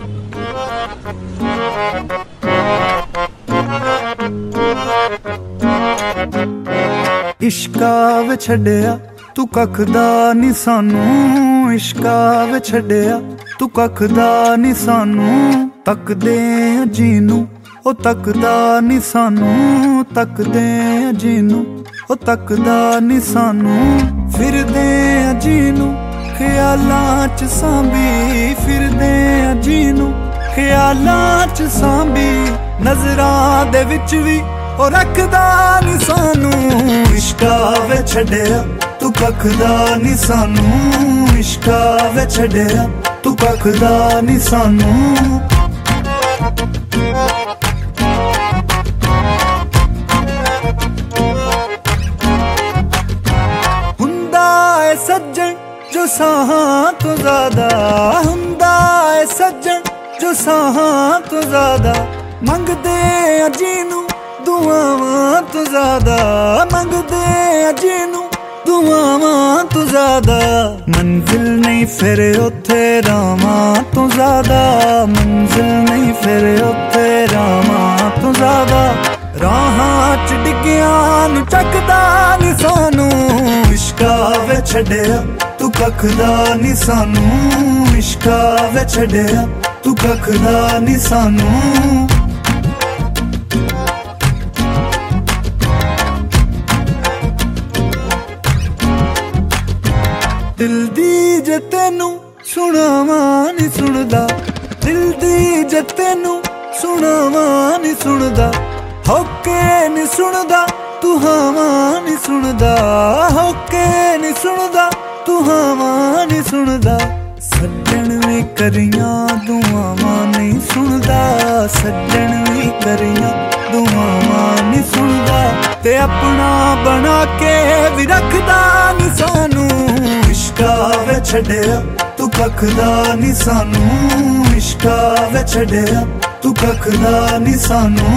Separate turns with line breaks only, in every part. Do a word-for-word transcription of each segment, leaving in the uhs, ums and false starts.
इश्का वे छड्डिया तू कख दा नी सानू, इश्का वे छड्डिया तू कख दा नी सानू। तकदे जीनू ओ तकदा नी सानू, तकदे जीनू ओ तकदा नी सानू। फिरदे जीनू ख्यालां च सांभी, फिरदे जीनू ख्यालां च सांभी। नजरां दे विच भी ओ रखदा नी सानू। इश्का वे छड्डिया तू कख दा नी सानू, इश्का वे छड्डिया तू कख दा नी सानू। हुंदा है सज्जन जो साहां तो ज्यादा, हुंदा है सज्जन जो साहां तो ज्यादा। मंगदे जीनू दुआवां तो ज्यादा, मंगदे जीनू दुआवां तो ज्यादा। मंजिल नहीं फिर उथे रावां तो ज्यादा, मंजिल नहीं फिर उथे रावां तो ज्यादा। राहां च डिग्गियां नू चकदा नी सानू। इश्का वे छड्डिया तू कख दा नी सानू, इश्का वे छड्डिया तू कख दा नी सानू। दिल दी जे तेनू सुनावां नी सुनदा, दिल दी जे तेनू सुनावां नी सुनदा। होके नी सुनदा तू हावां नी सुनदा, होके नी सुनदा तू हावां नी सुनदा। सज्जन भी करियां दुआवां नहीं सुनदा, सज्जन भी करियां दुआवां नहीं सुनदा। ते अपना बना के भी रखदा नी सानू। इश्का वे छड्डिया तू कख दा नी सानू, इश्का वे छड्डिया तू कख दा नी सानू।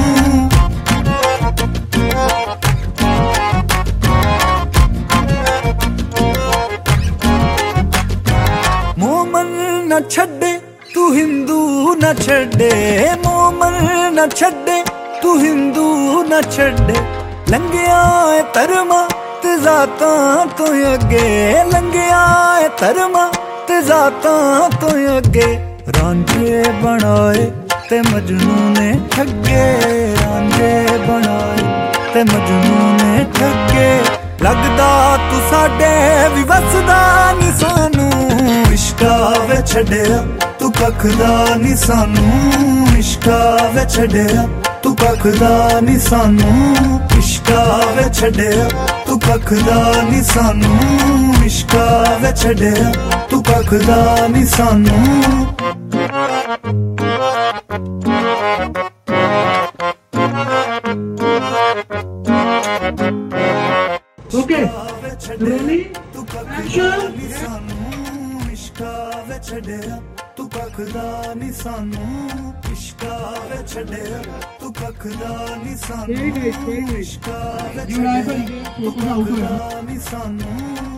मोमन न छड्डे तू हिंदू न छड्डे, मोमन न छड्डे तू हिंदू न छड्डे। लंघिया है धर्मा ते जातां तो अगे, लंघिया है धर्मा ते जातां तो अगे। रांझे बनाए ते मजनू ने ठगे, रांझे बनाए ते मजनू ने ठगे। लगदा तू साडे भी वसदा नी सानू। इश्का वे छड्डिया तू कख दा नी सानू, इश्का वे छड्डिया तू कख दा नी सानू। इश्का वे छड्डिया तू कख दा नी सानू, इश्का वे छड्डिया तू कख दा नी सानू।
Okay, ready? Action!
इश्का वे छड्डिया तू कख दा नी सानू, इश्का वे छड्डिया तू कख दा नी सानू।
Take it, take it.
इश्का way
You
छड्डिया
have
तू
a
कख दा नी सानू।